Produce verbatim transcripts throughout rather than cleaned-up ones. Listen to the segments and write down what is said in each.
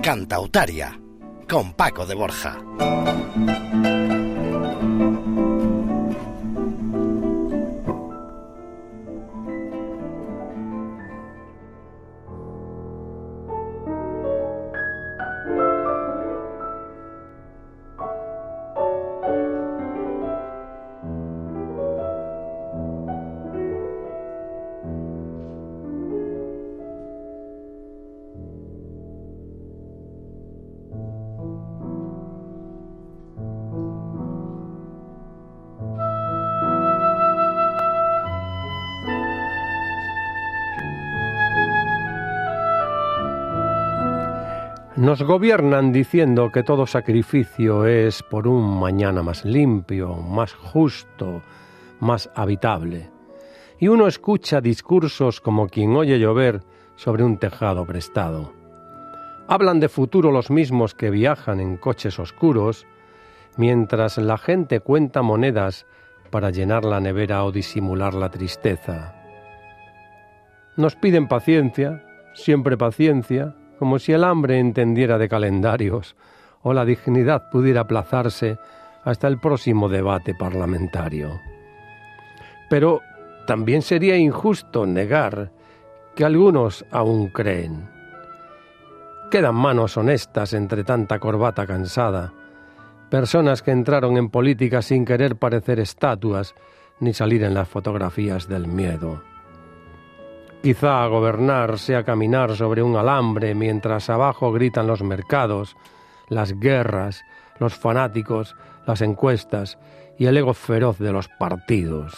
Cantautaria, con Paco de Borja. Nos gobiernan diciendo que todo sacrificio es por un mañana más limpio, más justo, más habitable. Y uno escucha discursos como quien oye llover sobre un tejado prestado. Hablan de futuro los mismos que viajan en coches oscuros, mientras la gente cuenta monedas para llenar la nevera o disimular la tristeza. Nos piden paciencia, siempre paciencia, como si el hambre entendiera de calendarios o la dignidad pudiera aplazarse hasta el próximo debate parlamentario. Pero también sería injusto negar que algunos aún creen. Quedan manos honestas entre tanta corbata cansada, personas que entraron en política sin querer parecer estatuas ni salir en las fotografías del miedo. Quizá gobernar sea caminar sobre un alambre mientras abajo gritan los mercados, las guerras, los fanáticos, las encuestas y el ego feroz de los partidos.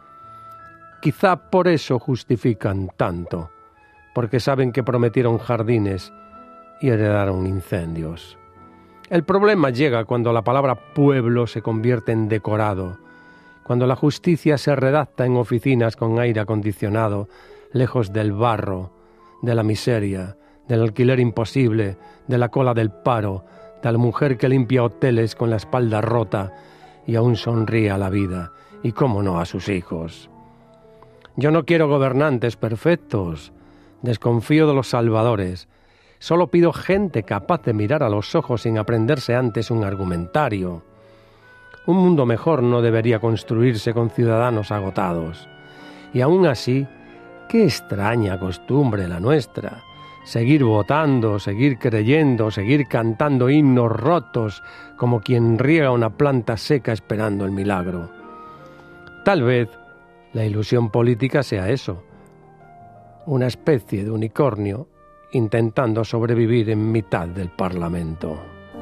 Quizá por eso justifican tanto, porque saben que prometieron jardines y heredaron incendios. El problema llega cuando la palabra pueblo se convierte en decorado, cuando la justicia se redacta en oficinas con aire acondicionado, lejos del barro, de la miseria, del alquiler imposible, de la cola del paro, de la mujer que limpia hoteles con la espalda rota y aún sonríe a la vida, y cómo no a sus hijos. Yo no quiero gobernantes perfectos, desconfío de los salvadores, solo pido gente capaz de mirar a los ojos sin aprenderse antes un argumentario. Un mundo mejor no debería construirse con ciudadanos agotados, y aún así, qué extraña costumbre la nuestra, seguir votando, seguir creyendo, seguir cantando himnos rotos como quien riega una planta seca esperando el milagro. Tal vez la ilusión política sea eso, una especie de unicornio intentando sobrevivir en mitad del Parlamento.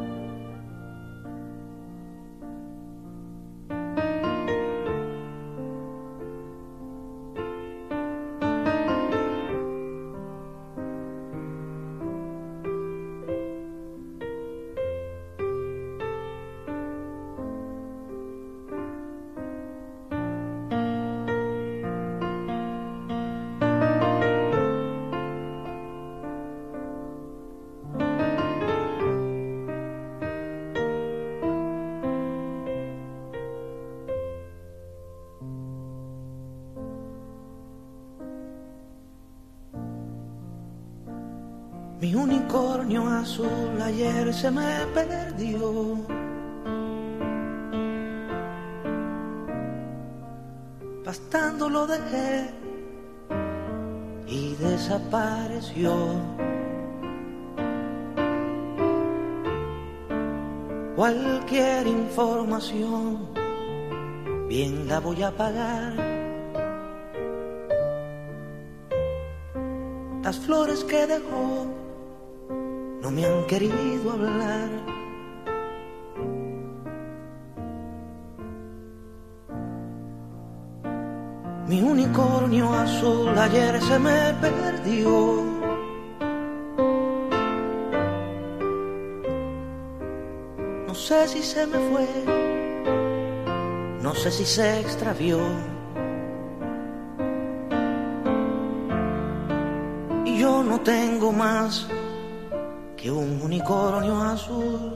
Mi unicornio azul ayer se me perdió. Pastando lo dejé y desapareció. Cualquier información bien la voy a pagar. Las flores que dejó no me han querido hablar. Mi unicornio azul ayer se me perdió. No sé si se me fue, no sé si se extravió. Y yo no tengo más que un unicornio azul.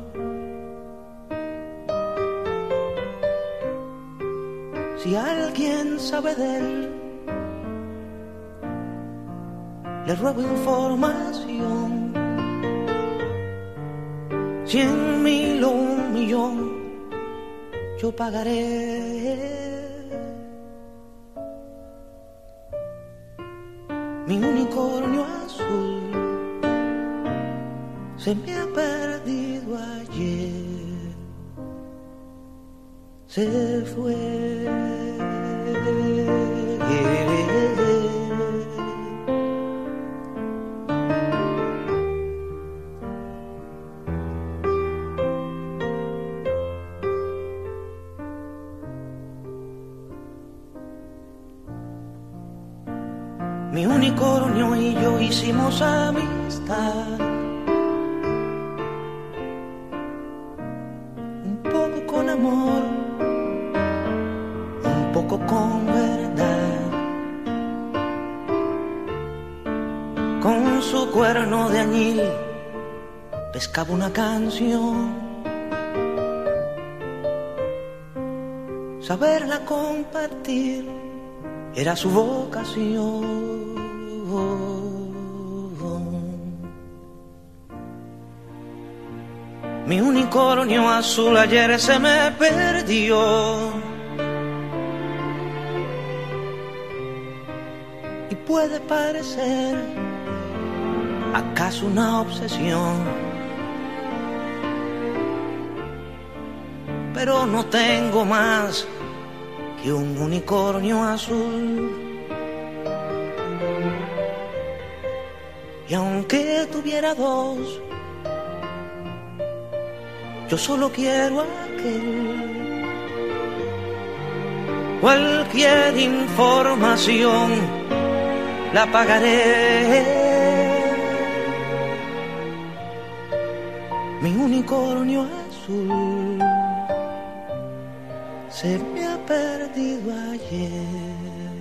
Si alguien sabe de él, le ruego información. cien mil o un millón, yo pagaré. Mi unicornio azul se me ha perdido ayer, se fue. Mi unicornio y yo hicimos amistad, un poco con amor, un poco con verdad. Con su cuerno de añil pescaba una canción, saberla compartir era su vocación. Mi unicornio azul ayer se me perdió, y puede parecer acaso una obsesión, pero no tengo más que un unicornio azul. Y aunque tuviera dos, yo solo quiero aquel. Cualquier información la pagaré. Mi unicornio azul se me ha perdido ayer,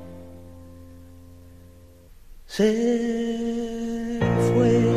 se fue.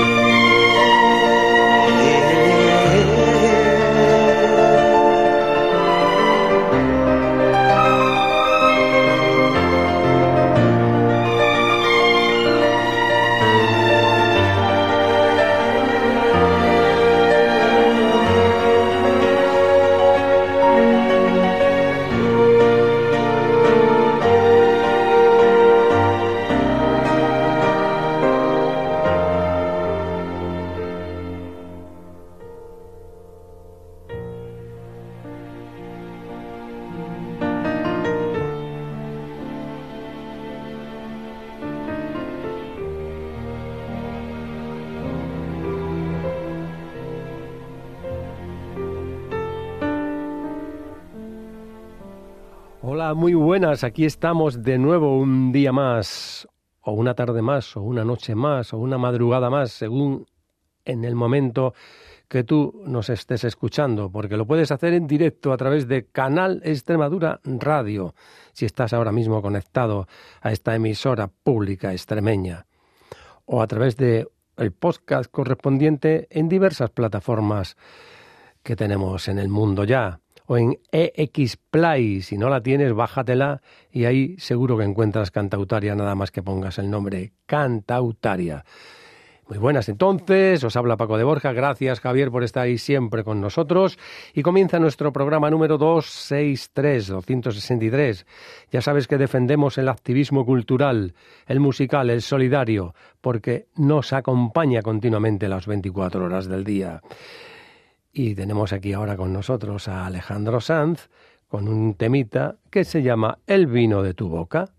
Hola, muy buenas, aquí estamos de nuevo un día más, o una tarde más, o una noche más, o una madrugada más, según en el momento que tú nos estés escuchando, porque lo puedes hacer en directo a través de Canal Extremadura Radio, si estás ahora mismo conectado a esta emisora pública extremeña, o a través de el podcast correspondiente en diversas plataformas que tenemos en el mundo ya, o en E X Play, si no la tienes, bájatela y ahí seguro que encuentras Cantautaria, nada más que pongas el nombre Cantautaria. Muy buenas entonces, os habla Paco de Borja, gracias Javier por estar ahí siempre con nosotros y comienza nuestro programa número doscientos sesenta y tres, doscientos sesenta y tres. Ya sabes que defendemos el activismo cultural, el musical, el solidario, porque nos acompaña continuamente las veinticuatro horas del día. Y tenemos aquí ahora con nosotros a Alejandro Sanz con un temita que se llama El vino de tu boca.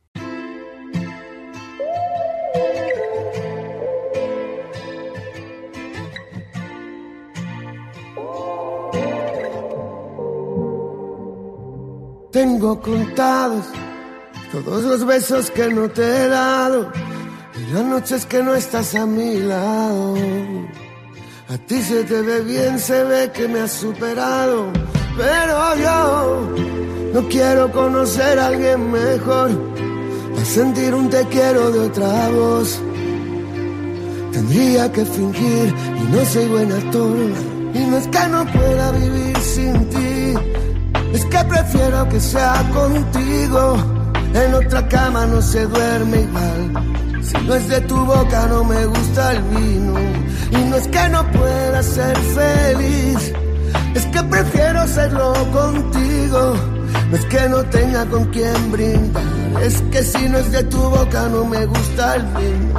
Tengo contados todos los besos que no te he dado y las noches que no estás a mi lado. A ti se te ve bien, se ve que me has superado, pero yo no quiero conocer a alguien mejor para sentir un te quiero de otra voz. Tendría que fingir y no soy buen actor, y no es que no pueda vivir sin ti, es que prefiero que sea contigo. En otra cama no se duerme igual. Si no es de tu boca no me gusta el vino. Y no es que no pueda ser feliz, es que prefiero serlo contigo. No es que no tenga con quién brindar, es que si no es de tu boca no me gusta el vino.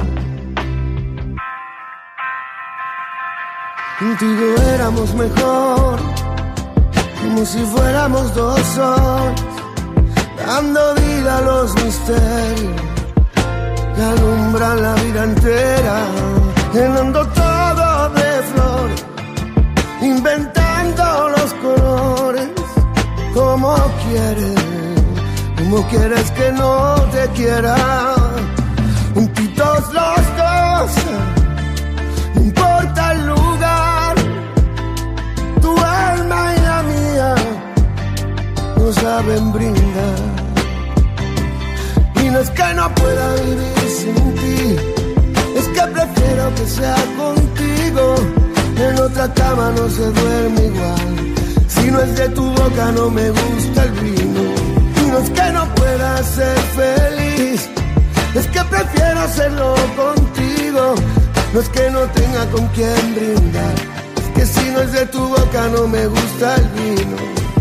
Contigo éramos mejor, como si fuéramos dos soles, dando vida a los misterios que alumbran la vida entera, llenando todo de flores, inventando los colores. Como quieres, como quieres que no te quiera, juntitos los dos, no importa el lugar, tu alma y la mía no saben brindar. Y no es que no pueda vivir sin ti, es que prefiero que sea contigo. En otra cama no se duerme igual. Si no es de tu boca no me gusta el vino. Y no es que no pueda ser feliz, es que prefiero hacerlo contigo. No es que no tenga con quién brindar, es que si no es de tu boca no me gusta el vino.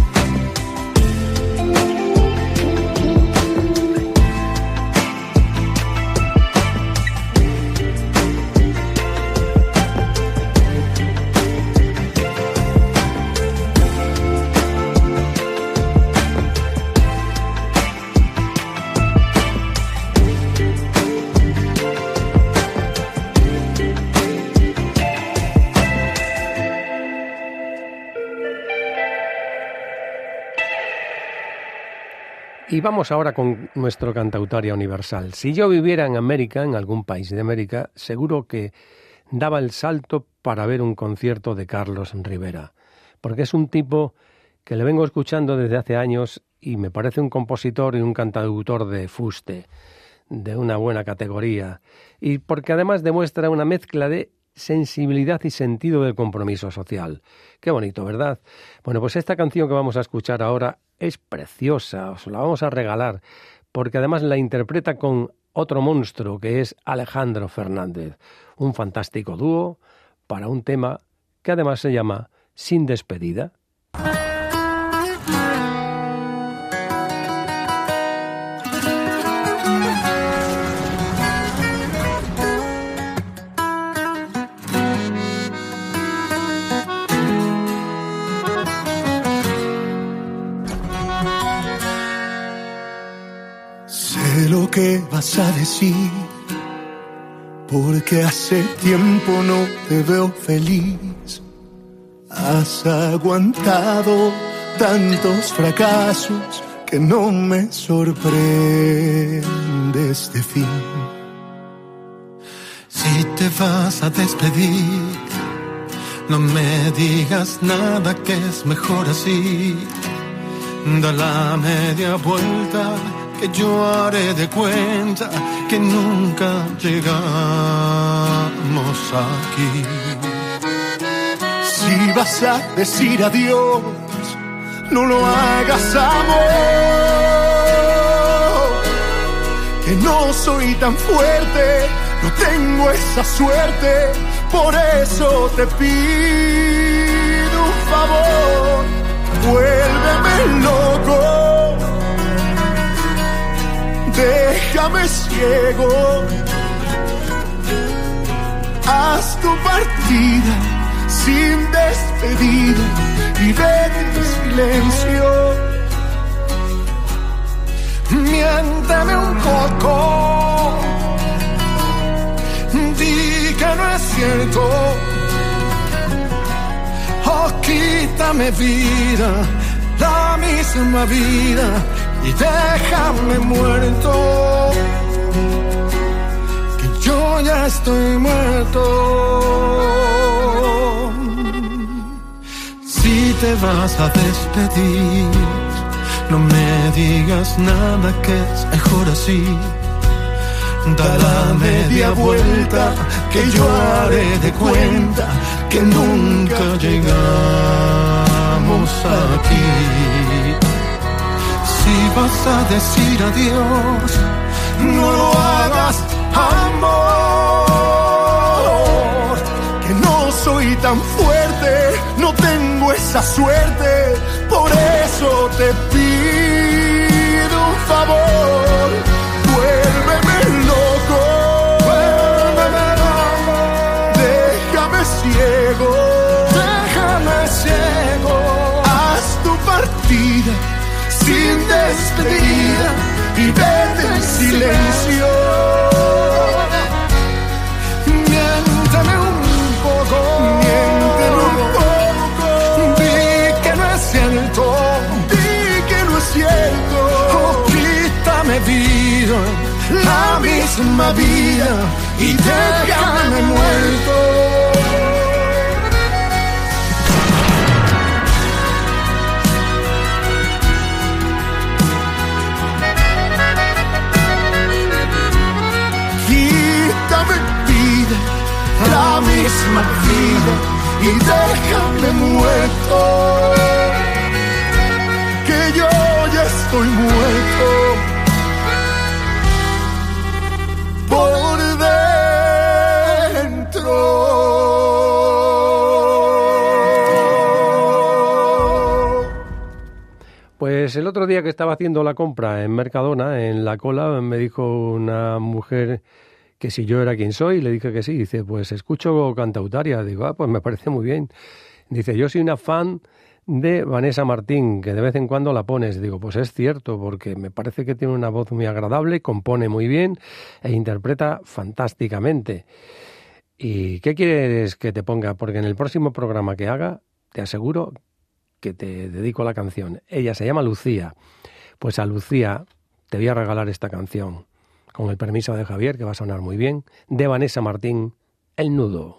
Y vamos ahora con nuestro Cantautoria Universal. Si yo viviera en América, en algún país de América, seguro que daba el salto para ver un concierto de Carlos Rivera, porque es un tipo que le vengo escuchando desde hace años y me parece un compositor y un cantautor de fuste, de una buena categoría, y porque además demuestra una mezcla de sensibilidad y sentido del compromiso social. Qué bonito, ¿verdad? Bueno, pues esta canción que vamos a escuchar ahora es preciosa, os la vamos a regalar, porque además la interpreta con otro monstruo que es Alejandro Fernández, un fantástico dúo para un tema que además se llama Sin Despedida. Lo que vas a decir, porque hace tiempo no te veo feliz. Has aguantado tantos fracasos que no me sorprende este fin. Si te vas a despedir, no me digas nada, que es mejor así. Da la media vuelta, que yo haré de cuenta que nunca llegamos aquí. Si vas a decir adiós, no lo hagas, amor, que no soy tan fuerte, no tengo esa suerte, por eso te pido un favor, vuélveme loco, déjame ciego, haz tu partida sin despedida y vete en silencio. Miénteme un poco, di que no es cierto, oh, quítame vida, la misma vida, y déjame muerto, que yo ya estoy muerto. Si te vas a despedir, no me digas nada, que es mejor así. Da la media vuelta, que yo haré de cuenta que nunca llegamos aquí. si vas a decir adiós, no lo hagas, amor, que no soy tan fuerte, no tengo esa suerte, por eso te pido un favor, vuélveme loco, vuélveme loco, déjame ciego, déjame ciego, haz tu partida sin despedida y vete en silencio. Miénteme un poco, miénteme un poco, di que no es cierto, di que no es cierto, oh, quítame vida, la misma vida y déjame muerto. La misma vida y déjame muerto, que yo ya estoy muerto por dentro. Pues el otro día que estaba haciendo la compra en Mercadona, en la cola, me dijo una mujer que si yo era quien soy, le dije que sí. Dice, pues escucho Cantautaria. Digo, ah, pues me parece muy bien. Dice, yo soy una fan de Vanessa Martín, que de vez en cuando la pones. Digo, pues es cierto, porque me parece que tiene una voz muy agradable, compone muy bien e interpreta fantásticamente. ¿Y qué quieres que te ponga? Porque en el próximo programa que haga, te aseguro que te dedico a la canción. Ella se llama Lucía. Pues a Lucía te voy a regalar esta canción, con el permiso de Javier, que va a sonar muy bien, de Vanessa Martín, El Nudo.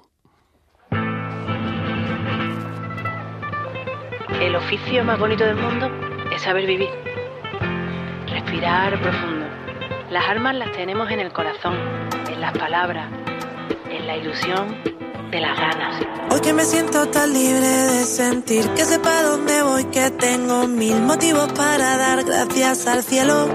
El oficio más bonito del mundo es saber vivir. Respirar profundo. Las armas las tenemos en el corazón, en las palabras, en la ilusión de las ganas. Hoy que me siento tan libre de sentir, que sepa dónde voy, que tengo mil motivos para dar gracias al cielo.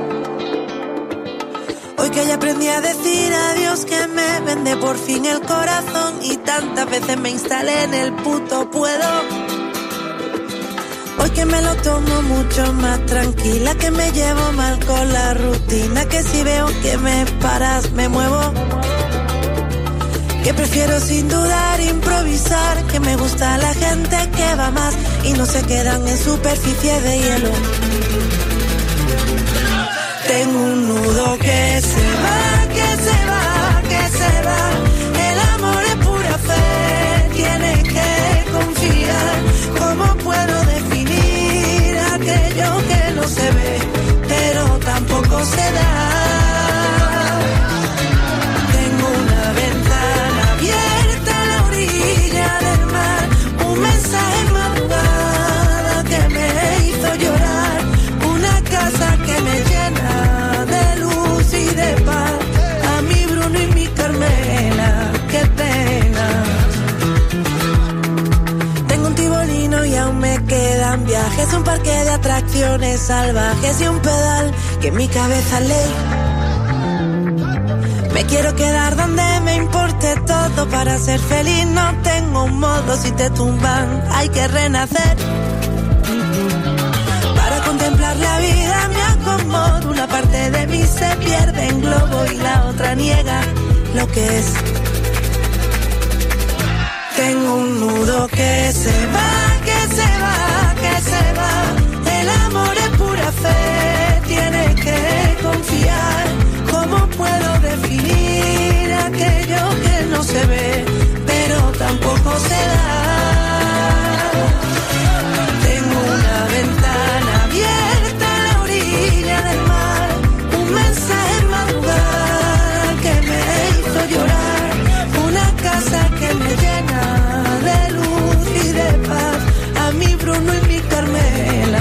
Hoy que ya aprendí a decir adiós, que me vende por fin el corazón y tantas veces me instalé en el puto puedo. Hoy que me lo tomo mucho más tranquila, que me llevo mal con la rutina, que si veo que me paras me muevo. Que prefiero sin dudar improvisar, que me gusta la gente que va más y no se quedan en superficie de hielo. Tengo un nudo que se va, que se va, que se va. El amor es pura fe, tienes que confiar. ¿Cómo puedo definir aquello que no se ve, pero tampoco se da? Tengo una ventana abierta a la orilla del mar, un mensaje en madrugada que me hizo llorar, una casa que me llena de luz y de paz, a mi Bruno y mi Carmela, qué pena. Tengo un tibolino y aún me quedan viajes, un parque de atracciones salvajes y un pedal que en mi cabeza ley. Me quiero quedar donde me importe todo para ser feliz, no tengo un modo, si te tumban hay que renacer. Para contemplar la vida me acomodo, una parte de mí se pierde en globo y la otra niega lo que es. Tengo un nudo que se va, que se va, que se va. El amor es pura fe, tienes que confiar. ¿Cómo puedo definir aquello que no se ve, pero tampoco se da? Tengo una ventana abierta a la orilla del mar, un mensaje en madrugada que me hizo llorar, una casa que me llena de luz y de paz, a mi Bruno y mi Carmela,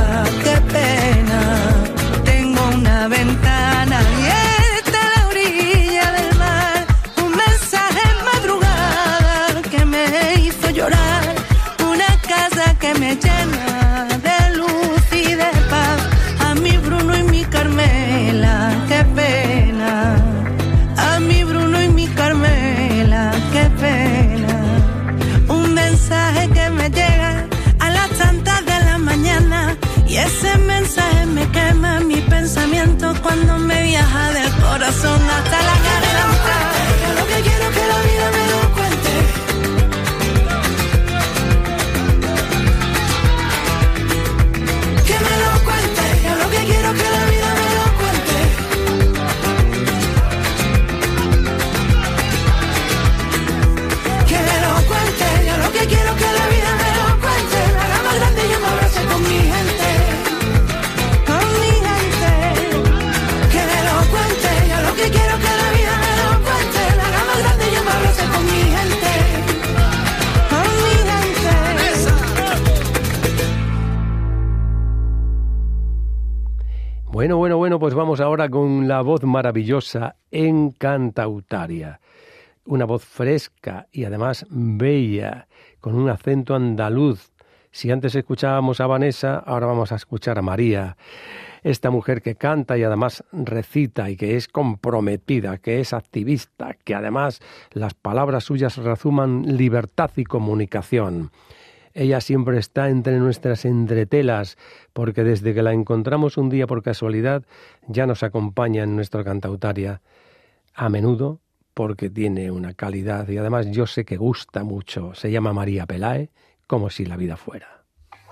Bueno, bueno, bueno, pues vamos ahora con la voz maravillosa en Cantautaria. Una voz fresca y además bella, con un acento andaluz. Si antes escuchábamos a Vanessa, ahora vamos a escuchar a María. Esta mujer que canta y además recita y que es comprometida, que es activista, que además las palabras suyas resuman libertad y comunicación. Ella siempre está entre nuestras entretelas, porque desde que la encontramos un día por casualidad, ya nos acompaña en nuestra Cantautaria. A menudo, porque tiene una calidad y además yo sé que gusta mucho. Se llama María Pelae, como si la vida fuera.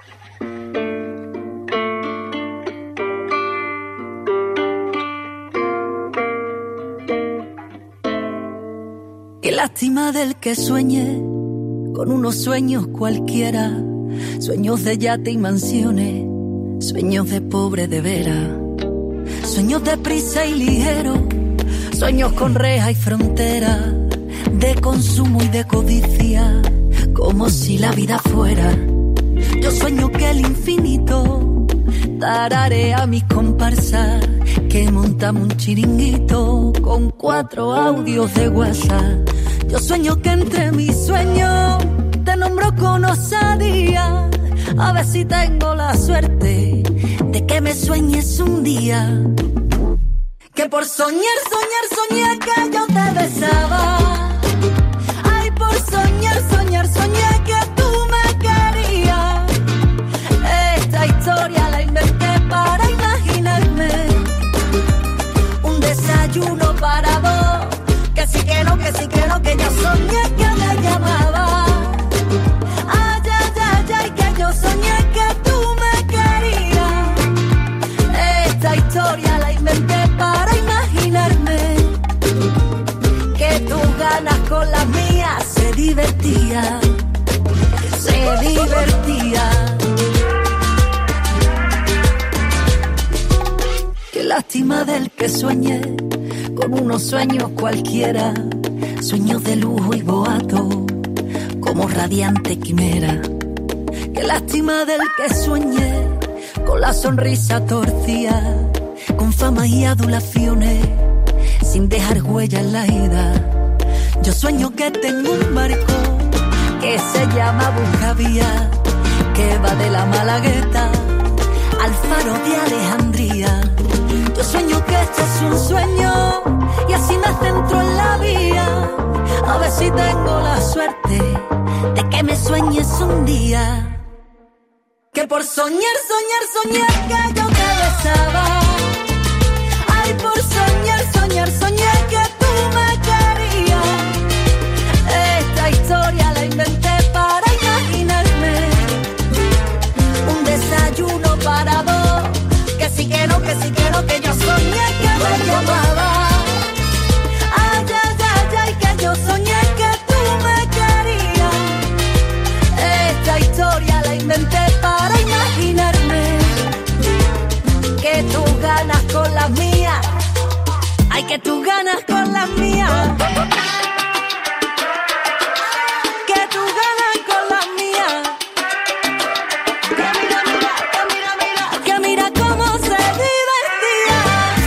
Qué lástima del que sueñe con unos sueños cualquiera, sueños de yate y mansiones, sueños de pobre de vera, sueños de prisa y ligero, sueños con reja y frontera, de consumo y de codicia, como si la vida fuera. Yo sueño que el infinito tararea mis comparsas, que montamos un chiringuito con cuatro audios de WhatsApp. Yo sueño que entre mis sueños te nombro con osadía, a ver si tengo la suerte de que me sueñes un día. Que por soñar, soñar, soñar que yo te besaba. Ay, por soñar, soñar, soñar que tú me querías. Esta historia la inventé para imaginarme un desayuno para dos. Que sí que no, que sí que no, que yo soñé que me llamaba. Ay, ay, ay, ay, que yo soñé que tú me querías. Esta historia la inventé para imaginarme que tus ganas con las mías se divertía, se divertía. Qué lástima del que sueñe con unos sueños cualquiera, sueños de lujo y boato, como radiante quimera. Qué lástima del que sueñe con la sonrisa torcida, con fama y adulaciones, sin dejar huella en la ida. Yo sueño que tengo un barco que se llama Buscavía, que va de la Malagueta al faro de Alejandría. Yo sueño que este es un sueño y así me centro en la vía, a ver si tengo la suerte de que me sueñes un día. Que por soñar, soñar, soñar que yo te besaba. Ay, por soñar, soñar, soñar que tú me querías. Esta historia la inventé para imaginarme un desayuno para dos. Que sí que no, que sí que no, que yo soñé que me llamaba. Ay, ay, ay, ay, que yo soñé que tú me querías. Esta historia la inventé para imaginarme que tú ganas con las mías. Ay, que tú ganas con las mías. Que tú ganas con las mías. Que mira, mira, que mira, mira, que mira cómo se divertía.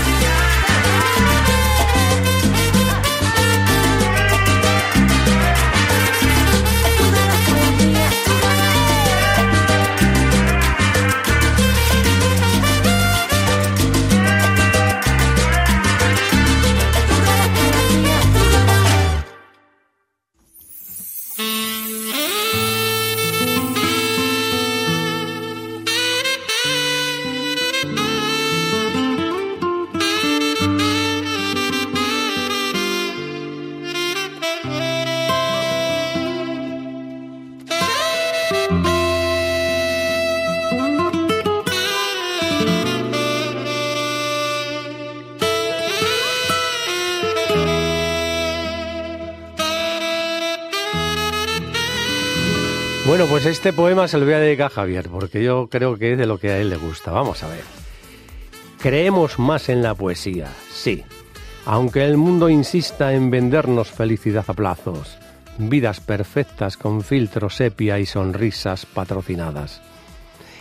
Bueno, pues este poema se lo voy a dedicar a Javier, porque yo creo que es de lo que a él le gusta. Vamos a ver. Creemos más en la poesía, sí, aunque el mundo insista en vendernos felicidad a plazos, vidas perfectas con filtro sepia y sonrisas patrocinadas.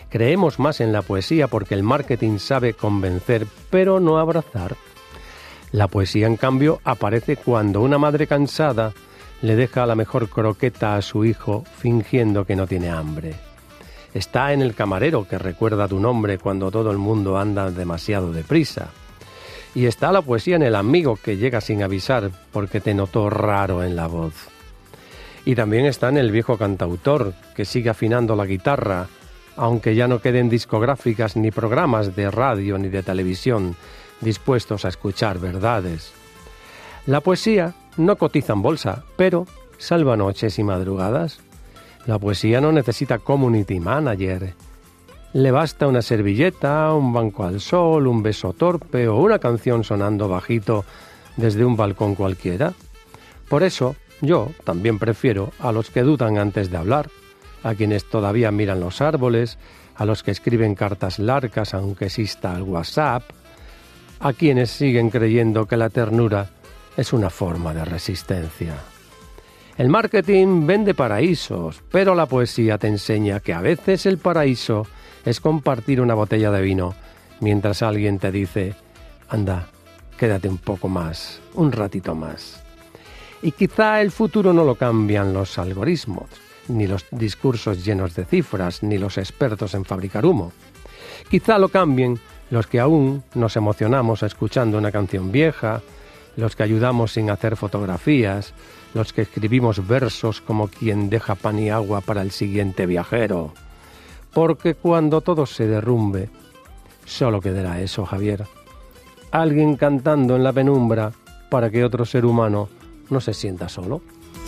Creemos más en la poesía porque el marketing sabe convencer, pero no abrazar. La poesía, en cambio, aparece cuando una madre cansada le deja la mejor croqueta a su hijo fingiendo que no tiene hambre. Está en el camarero que recuerda tu nombre cuando todo el mundo anda demasiado deprisa. Y está la poesía en el amigo que llega sin avisar porque te notó raro en la voz. Y también está en el viejo cantautor que sigue afinando la guitarra, aunque ya no queden discográficas ni programas de radio ni de televisión dispuestos a escuchar verdades. La poesía no cotiza en bolsa, pero salva noches y madrugadas. La poesía no necesita community manager. Le basta una servilleta, un banco al sol, un beso torpe o una canción sonando bajito desde un balcón cualquiera. Por eso, yo también prefiero a los que dudan antes de hablar, a quienes todavía miran los árboles, a los que escriben cartas largas aunque exista el WhatsApp, a quienes siguen creyendo que la ternura es una forma de resistencia. El marketing vende paraísos, pero la poesía te enseña que a veces el paraíso es compartir una botella de vino mientras alguien te dice: anda, quédate un poco más, un ratito más. Y quizá el futuro no lo cambian los algoritmos, ni los discursos llenos de cifras, ni los expertos en fabricar humo. Quizá lo cambien los que aún nos emocionamos escuchando una canción vieja, los que ayudamos sin hacer fotografías, los que escribimos versos como quien deja pan y agua para el siguiente viajero. Porque cuando todo se derrumbe, solo quedará eso, Javier. Alguien cantando en la penumbra para que otro ser humano no se sienta solo.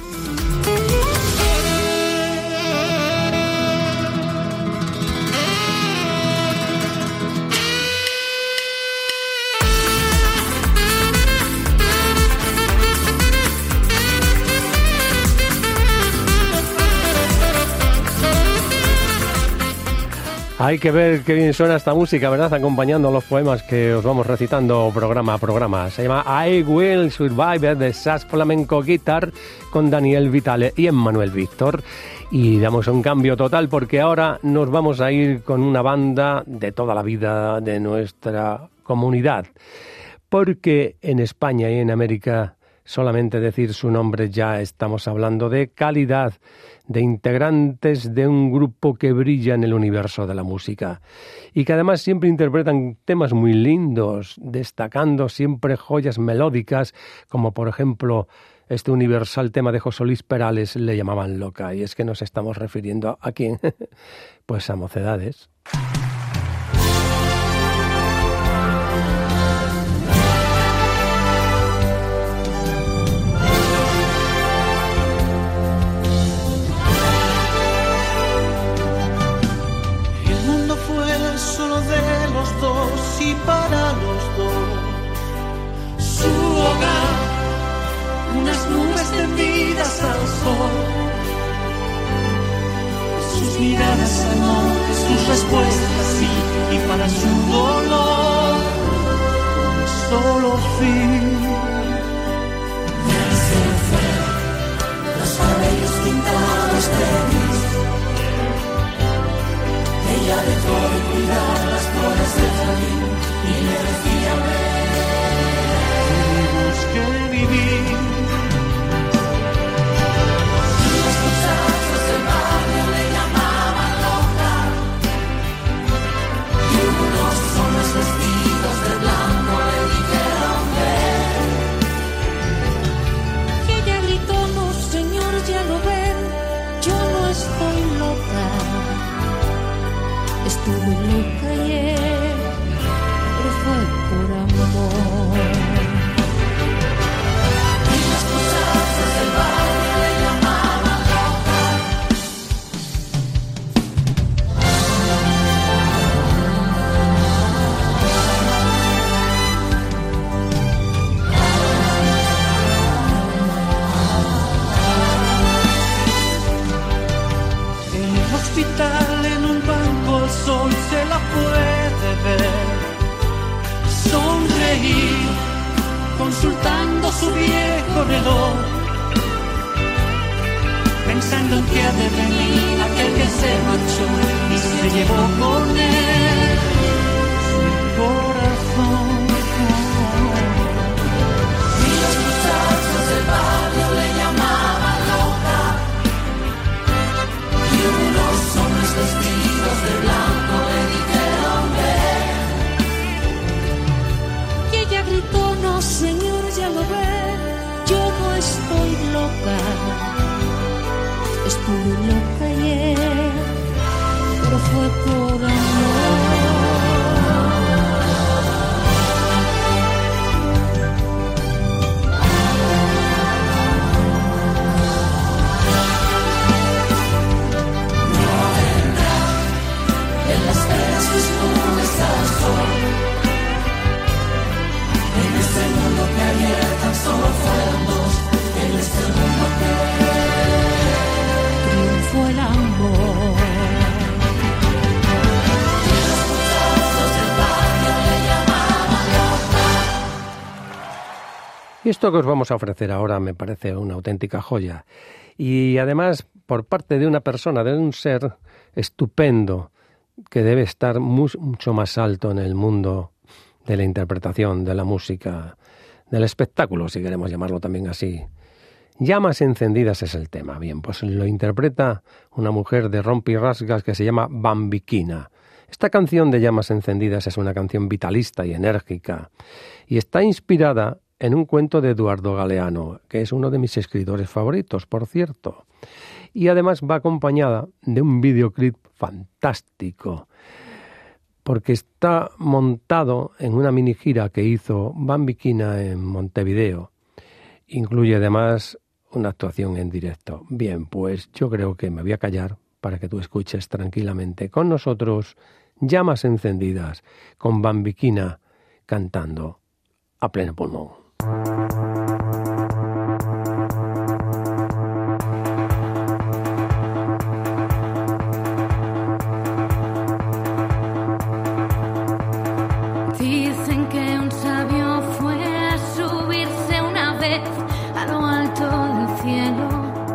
Hay que ver qué bien suena esta música, ¿verdad? Acompañando los poemas que os vamos recitando programa a programa. Se llama I Will Survive de Sass Flamenco Guitar con Daniel Vitale y Emmanuel Víctor. Y damos un cambio total porque ahora nos vamos a ir con una banda de toda la vida de nuestra comunidad. Porque en España y en América solamente decir su nombre ya estamos hablando de calidad, de integrantes de un grupo que brilla en el universo de la música y que además siempre interpretan temas muy lindos, destacando siempre joyas melódicas, como por ejemplo este universal tema de José Luis Perales, Le llamaban loca, y es que nos estamos refiriendo a quién, pues a Mocedades. Y para los dos, su hogar, unas nubes tendidas al sol, sus miradas amor, sus respuestas sí, y para su dolor, un solo fin. Se fue, los cabellos pintados de gris, ella dejó de cuidar las flores del jardín y le decía ven, busqué vivir. Y los muchachos del barrio le llamaban loca, y unos hombres vestidos de blanco le dijeron ven. Y ella gritó, no señor, ya lo ven, yo no estoy loca. Estuve loca ayer, pero fue por amor. Y las muchachas del barrio le llamaban loca. En el hospital, en un banco, el sol se la puede ver sonreír, consultando su viejo reloj, pensando en que ha de venir aquel que se marchó y se se llevó con él su corazón. Y los muchachos del barrio le llamaban loca, y unos hombres vestidos de blanco le dijeron ven. Y ella gritó, no señor, ya lo ve, yo no estoy loca, estuve loca ayer, pero fue por amor. No vendrá en las penas tus nubes al sol, en este mundo que ayer tan solo fueron dos, en este mundo que triunfó el amor. Y esto que os vamos a ofrecer ahora me parece una auténtica joya. Y además, por parte de una persona, de un ser estupendo, que debe estar mucho más alto en el mundo de la interpretación, de la música, del espectáculo, si queremos llamarlo también así. Llamas encendidas es el tema. Bien, pues lo interpreta una mujer de rompirrasgas que se llama Bambiquina. Esta canción de Llamas encendidas es una canción vitalista y enérgica y está inspirada en un cuento de Eduardo Galeano, que es uno de mis escritores favoritos, por cierto. Y además va acompañada de un videoclip fantástico, porque está montado en una mini gira que hizo Bambiquina en Montevideo. Incluye además una actuación en directo. Bien, pues yo creo que me voy a callar para que tú escuches tranquilamente con nosotros Llamas encendidas, con Bambiquina cantando a pleno pulmón. Dicen que un sabio fue a subirse una vez a lo alto del cielo.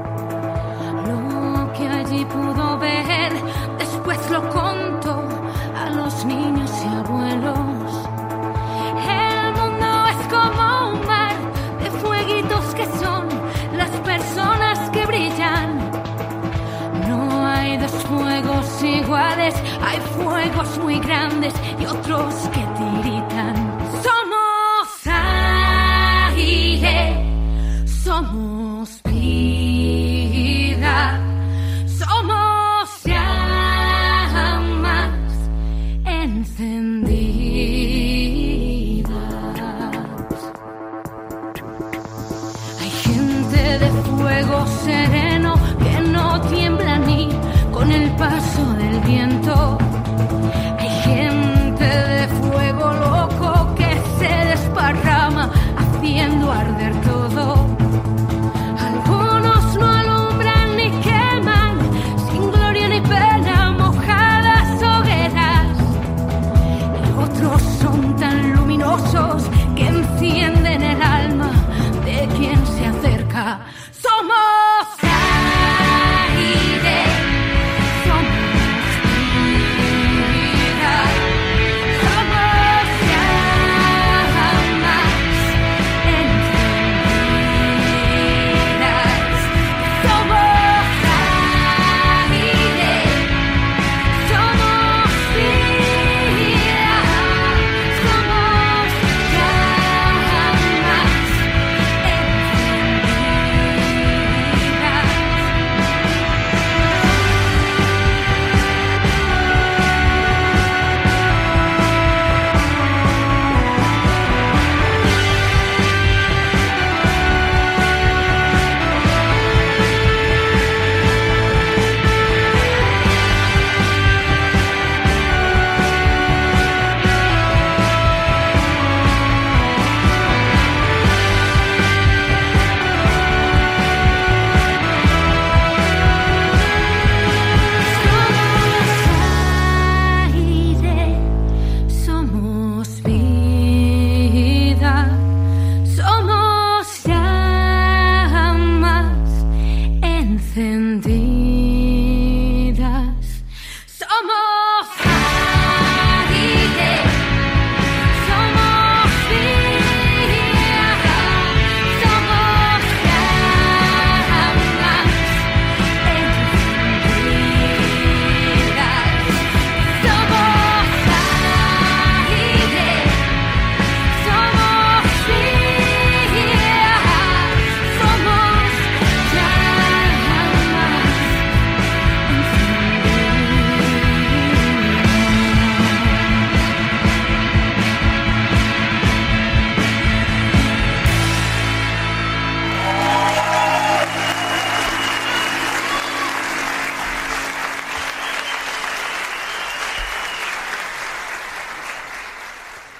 Lo que allí pudo ver, después lo contó a los niños y abuelos. El mundo es como un mar de fueguitos que son las personas que brillan. No hay dos fuegos iguales, hay fuegos muy grandes y otros que tiritan. Somos aire, somos vida, somos llamas encendidas. Hay gente de fuego sereno que no tiembla ni con el paso del viento. Hay gente de fuego loco que se desparrama haciendo arder todo. Algunos no alumbran ni queman, sin gloria ni pena, mojadas hogueras. Y otros son tan luminosos que encienden el alma de quien se acerca. Somos aire, somos vida.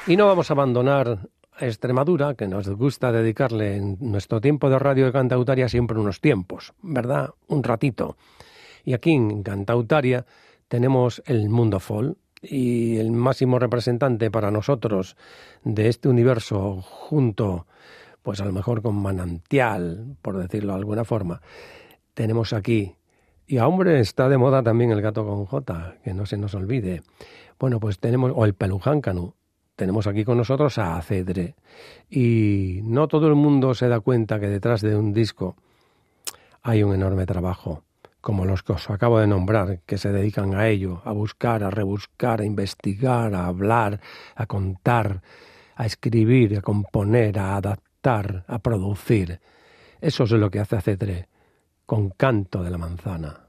Y no vamos a abandonar a Extremadura, que nos gusta dedicarle en nuestro tiempo de Radio de Cantautaria siempre unos tiempos, ¿verdad? Un ratito. Y aquí en Cantautaria tenemos el Mundo Folk, y el máximo representante para nosotros de este universo, junto, pues a lo mejor con Manantial, por decirlo de alguna forma, tenemos aquí. Y a hombre, está de moda también el Gato con J, que no se nos olvide. Bueno, pues tenemos, o el Pelujáncanu. Tenemos aquí con nosotros a Cedre. Y no todo el mundo se da cuenta que detrás de un disco hay un enorme trabajo, como los que os acabo de nombrar, que se dedican a ello, a buscar, a rebuscar, a investigar, a hablar, a contar, a escribir, a componer, a adaptar, a producir. Eso es lo que hace Cedre con Canto de la Manzana.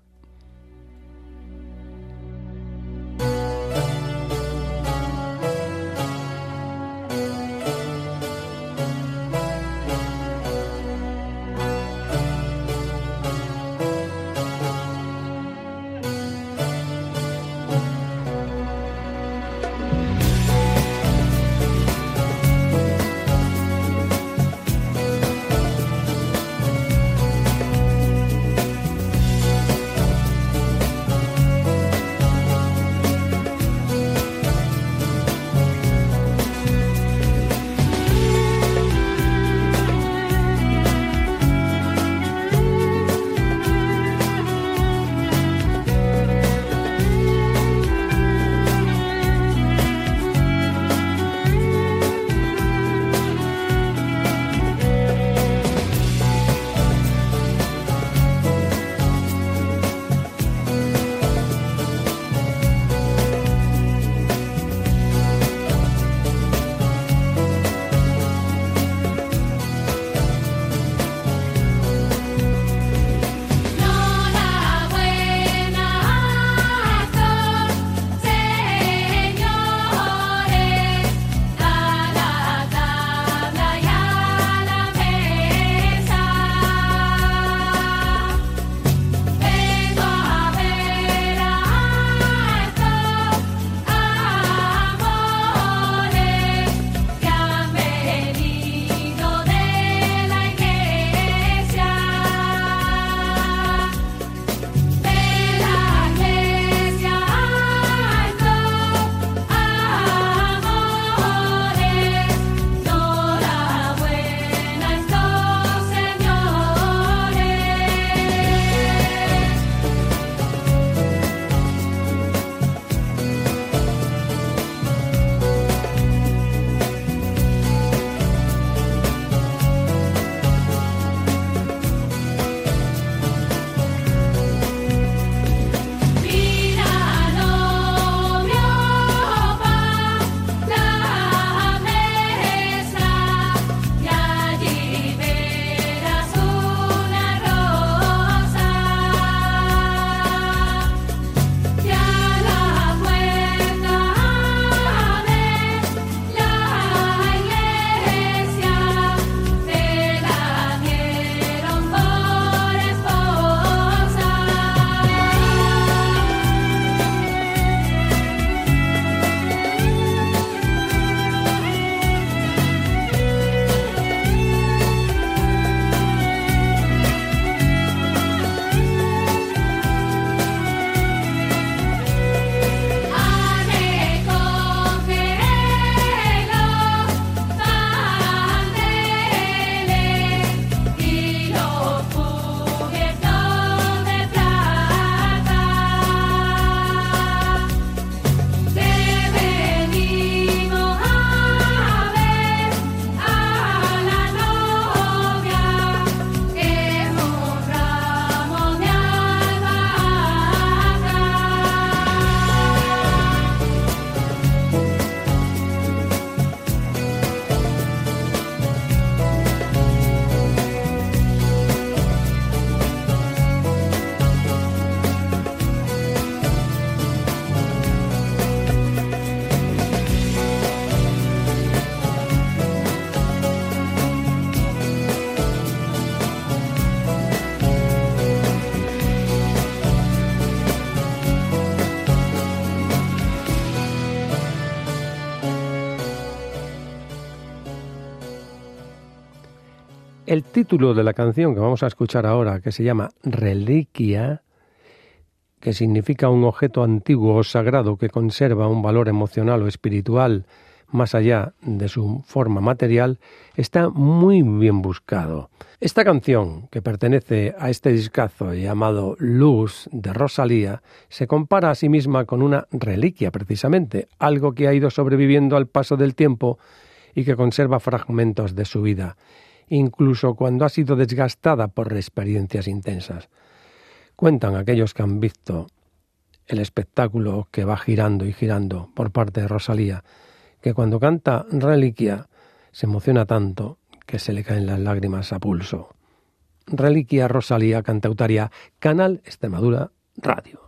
El título de la canción que vamos a escuchar ahora, que se llama Reliquia, que significa un objeto antiguo o sagrado que conserva un valor emocional o espiritual más allá de su forma material, está muy bien buscado. Esta canción, que pertenece a este discazo llamado Luz de Rosalía, se compara a sí misma con una reliquia precisamente, algo que ha ido sobreviviendo al paso del tiempo y que conserva fragmentos de su vida, incluso cuando ha sido desgastada por experiencias intensas. Cuentan aquellos que han visto el espectáculo que va girando y girando por parte de Rosalía, que cuando canta Reliquia se emociona tanto que se le caen las lágrimas a pulso. Reliquia, Rosalía, Cantautaria, Canal Extremadura Radio.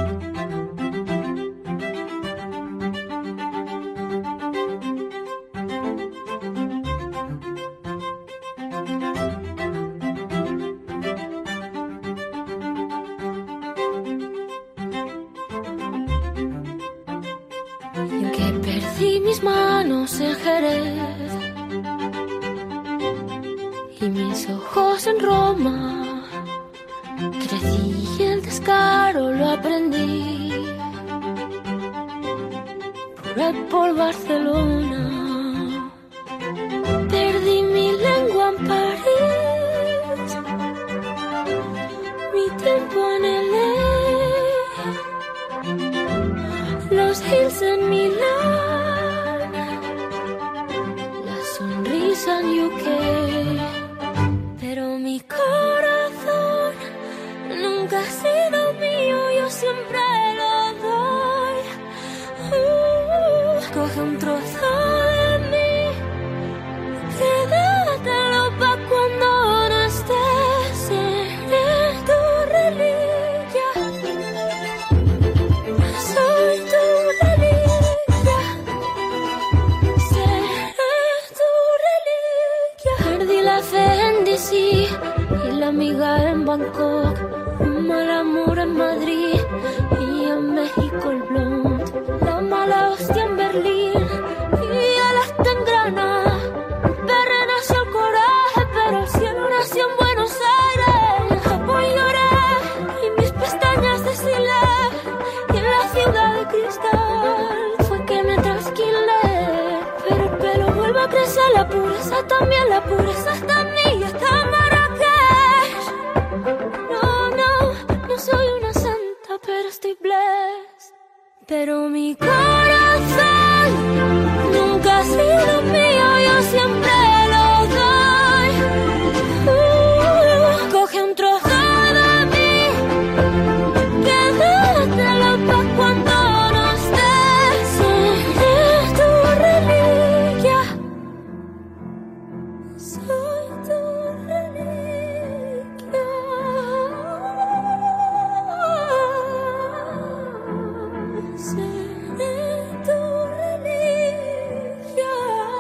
Manos en Jerez y mis ojos en Roma. Crecí y el descaro lo aprendí por ahí por Barcelona. Perdí mi lengua en París, mi tiempo en L A, los hills en Milán, en U K, pero mi corazón nunca ha sido mío, yo siempre lo doy. Uh, coge un trozo de mí, quédatelo pa' cuando no estés, seré tu reliquia, soy tu reliquia, la fe en D C y la amiga en Bangkok, un mal amor en Madrid y en México el blond, la mala hostia en Berlín y el hasta en Granada. Perre nació el coraje, pero el cielo nació en Buenos Aires. En Japón lloré y mis pestañas deshilé, y en la ciudad de cristal fue que me trasquilé. Pero el pelo vuelve a crecer, la pureza también, la pureza está en mí y está en Marrakech. No, no, no soy una santa, pero estoy blessed. Pero mi corazón nunca ha sido mío, yo siempre lo doy. Uh, coge un trozo de mí, quédatelo pa' cuando no estés, seré tu reliquia, soy tu reliquia, seré tu reliquia.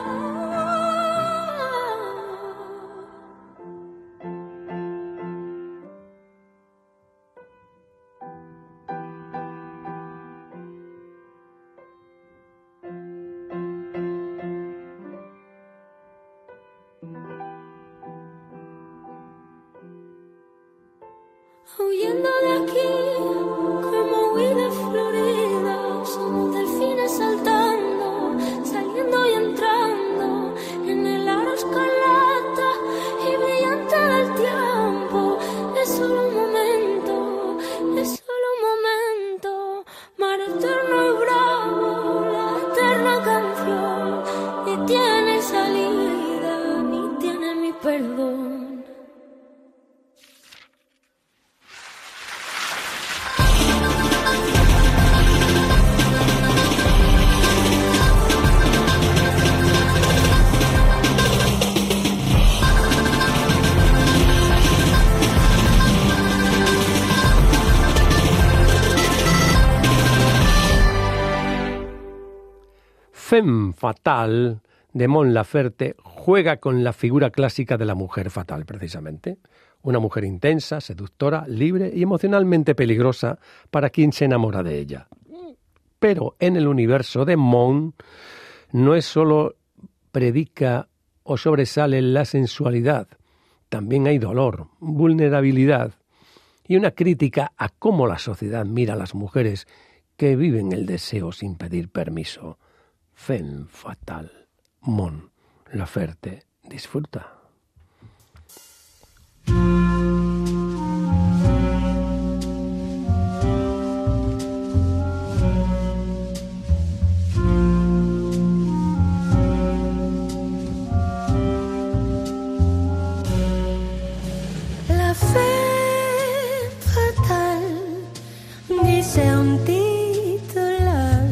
Huyendo de aquí, como huí de Florida, somos delfines saltando, saliendo y entrando en el aro escarlata y brillante del tiempo. Es solo un momento, es solo un momento, mar eterno y bravo, la eterna canción, ni tiene salida, ni tiene mi perdón. Femme Fatale de Mon Laferte juega con la figura clásica de la mujer fatal, precisamente. Una mujer intensa, seductora, libre y emocionalmente peligrosa para quien se enamora de ella. Pero en el universo de Mon no es solo predica o sobresale la sensualidad, también hay dolor, vulnerabilidad y una crítica a cómo la sociedad mira a las mujeres que viven el deseo sin pedir permiso. Femme fatale, Mon Laferte, disfruta. La femme fatale, dice un titular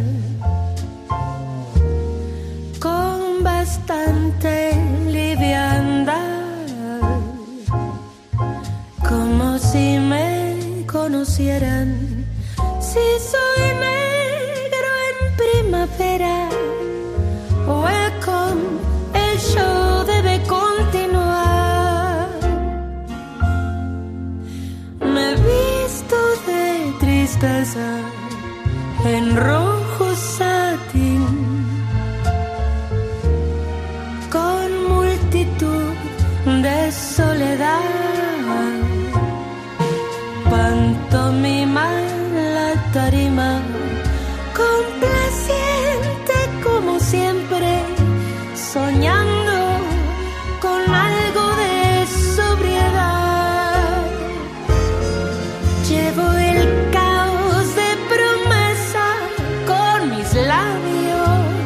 con bastante liviandad, como si me conocieran, si soy negro en primavera. Welcome, el show debe continuar. Me he visto de tristeza en rojo satín, con multitud de soledad, pantomima la tarima, complaciente como siempre, soñando con algo de sobriedad. Llevo el caos de promesa con mis labios,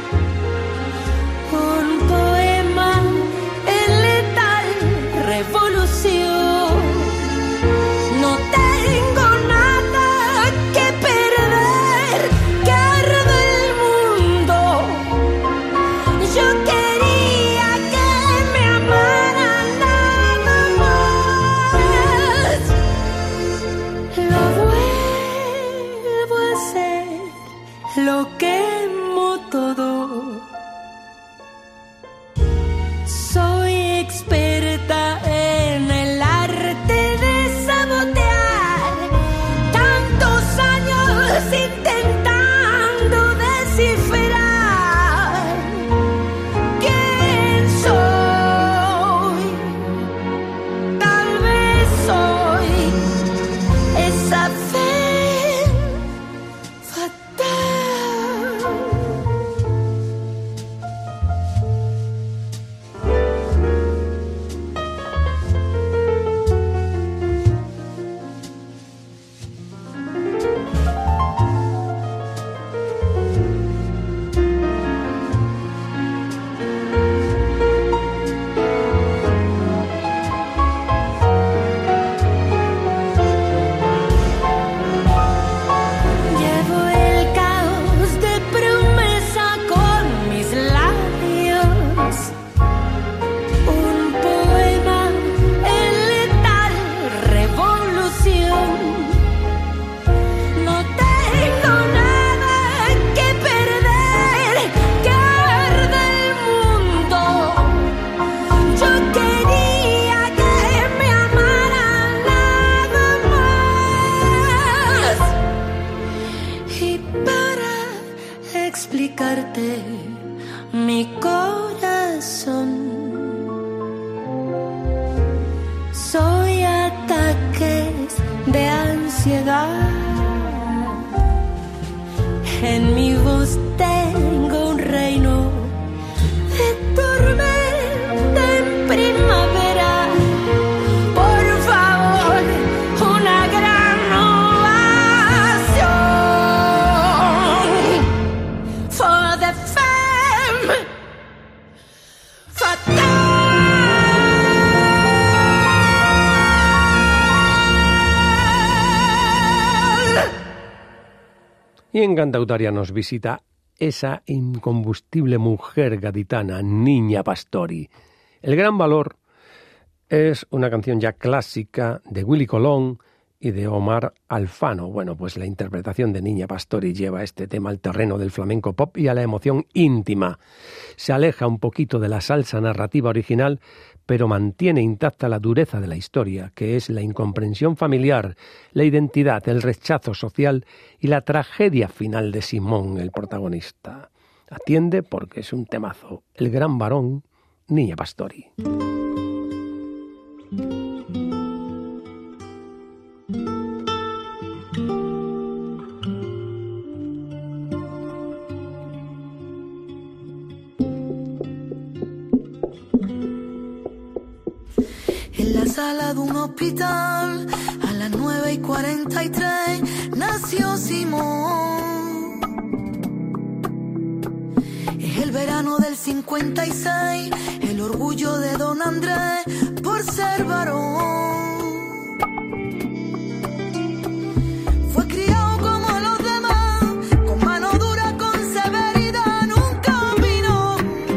un poema en letal revolución. No tengo nada que perder, que arde el mundo. Yo quería que me amaran nada más. Lo vuelvo a hacer, lo quemo todo. Soy experta en el arte de sabotear, tantos años intentando descifrar quién soy. Tal vez soy esa fe fatal. Llevo el caos de promesa con mis labios, un poema en letal revolución. No tengo nada que perder, que arde el mundo. Yo quería que me amaran nada más. Y para explicarte mi corazón, soy ataques de ansiedad. En mi voz tengo un reino de tormenta en primavera. Por favor, una gran ovación for the femme fatale. Y en Cantautoria nos visita esa incombustible mujer gaditana, Niña Pastori. El gran valor es una canción ya clásica de Willy Colón y de Omar Alfano. Bueno, pues la interpretación de Niña Pastori lleva este tema al terreno del flamenco pop y a la emoción íntima. Se aleja un poquito de la salsa narrativa original, pero mantiene intacta la dureza de la historia, que es la incomprensión familiar, la identidad, el rechazo social y la tragedia final de Simón, el protagonista. Atiende porque es un temazo. El gran varón, Niña Pastori. En la sala de un hospital, a las nueve y cuarenta y tres, nació Simón. Es el verano del cincuenta y seis, el orgullo de don Andrés por ser varón. Fue criado como los demás, con mano dura, con severidad, nunca opinó.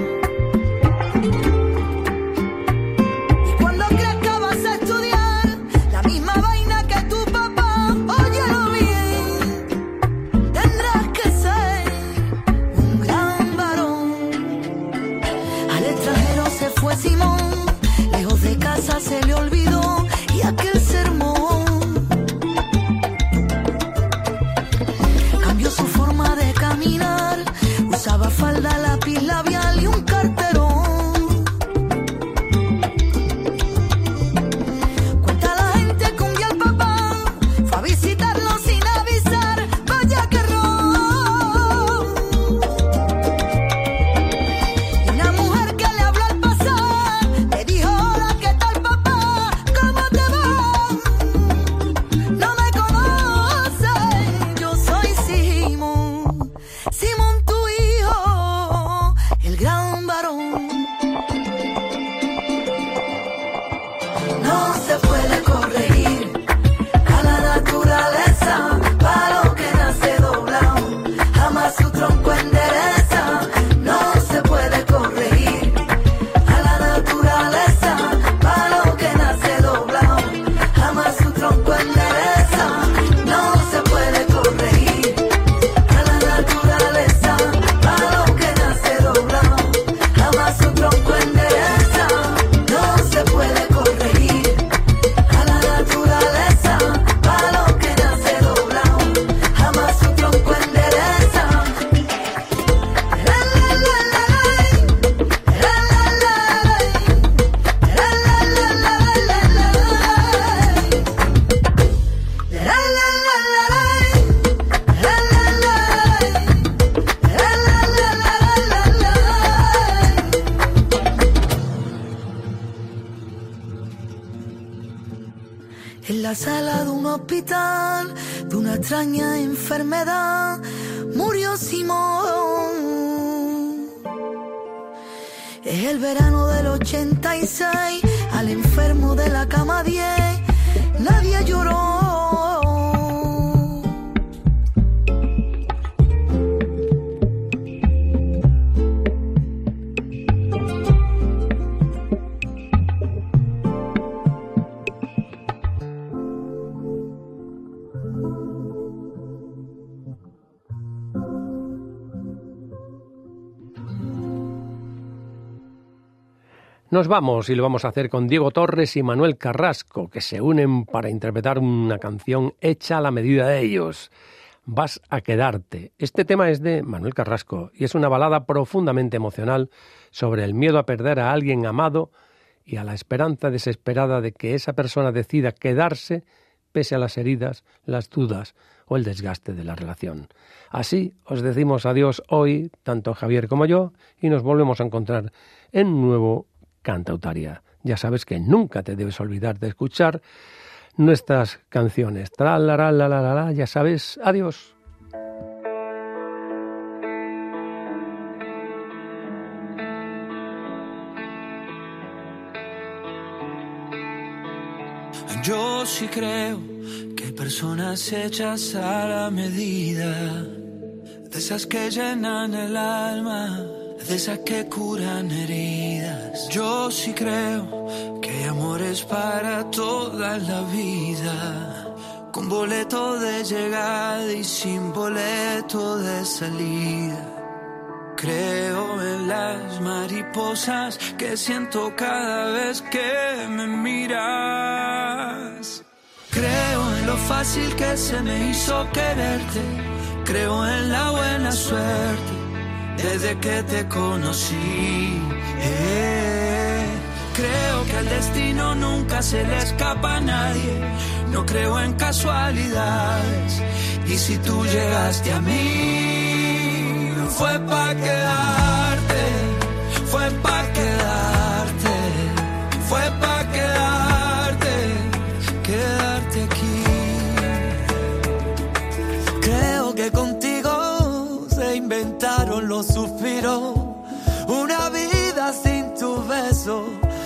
Y cuando crezca vas a estudiar la misma vaina que tu papá, óyelo bien, tendrás que ser un gran varón. Al extranjero se fue Simón, lejos de casa se le olvidó y aquel sermón cambió su forma de caminar, usaba falda, lápiz labial y un carterón. Cuenta la gente que un día el papá fue a visitarlo sin avisar, vaya que error. Y una mujer que le habló al pasar le dijo: hola, ¿qué tal, papá? ¿Cómo te va? No me conoces, yo soy Simón, Simón tu hijo, el gran varón. No se puede corregir a la naturaleza, para lo que nace doblado, jamás su tronco endereza. No se puede corregir a la naturaleza, para lo que nace doblado, jamás su tronco endereza. No se puede corregir a la naturaleza, para lo que nace doblado, jamás su tronco endereza. No se puede corregir a la naturaleza, para lo que nace doblado, jamás su tronco endereza. La la la la la, la la la la, la la la la la, la la En la sala de un hospital, de una extraña enfermedad, murió Simón. Es el verano del ochenta y seis, al enfermo de la cama diez, nadie lloró. Nos vamos y lo vamos a hacer con Diego Torres y Manuel Carrasco, que se unen para interpretar una canción hecha a la medida de ellos. Vas a quedarte. Este tema es de Manuel Carrasco y es una balada profundamente emocional sobre el miedo a perder a alguien amado y a la esperanza desesperada de que esa persona decida quedarse pese a las heridas, las dudas o el desgaste de la relación. Así os decimos adiós hoy, tanto Javier como yo, y nos volvemos a encontrar en un nuevo Cantautaria. Ya sabes que nunca te debes olvidar de escuchar nuestras canciones. Tra, la, la, la, la, la, ya sabes. Adiós. Yo sí creo que hay personas hechas a la medida, de esas que llenan el alma, de esas que curan heridas. Yo sí creo que hay amores para toda la vida, con boleto de llegada y sin boleto de salida. Creo en las mariposas que siento cada vez que me miras. Creo en lo fácil que se me hizo quererte. Creo en la buena suerte desde que te conocí. Eh, creo que al destino nunca se le escapa a nadie. No creo en casualidades. Y si tú llegaste a mí, fue pa' quedarte, fue pa' quedarte, fue pa' quedarte.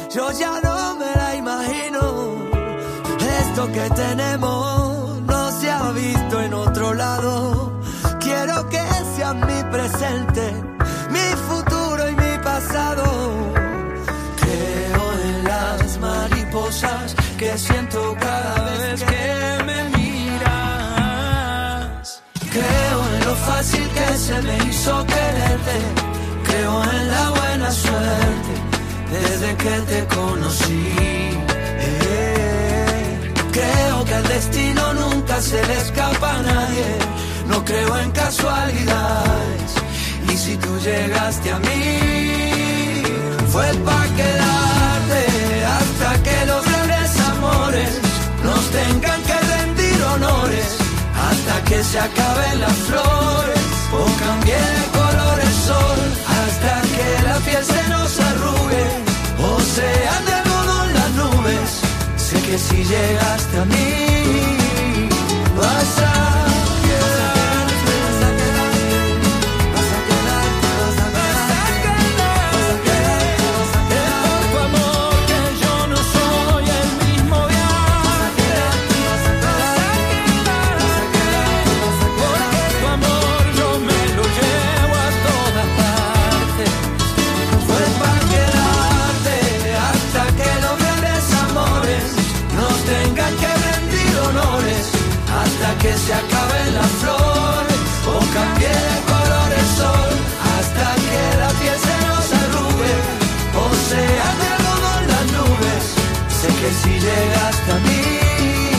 yo ya no me la imagino. Esto que tenemos no se ha visto en otro lado. Quiero que seas mi presente, mi futuro y mi pasado. Creo en las mariposas que siento cada vez que me miras. Creo en lo fácil que se me hizo quererte. Creo en la buena suerte desde que te conocí. Eh, creo que al destino nunca se le escapa a nadie. No creo en casualidades. Y si tú llegaste a mí, fue pa' quedarte hasta que los grandes amores nos tengan que rendir honores. Hasta que se acaben las flores o cambie de color el sol. Hasta que la piel se nos arrugue o sean de algodón las nubes. Sé que si llegaste a mí vas a que se acaben las flores o cambie de color el sol. Hasta que la piel se nos arrugue o sea de algodón las nubes. Sé que si llegaste a mí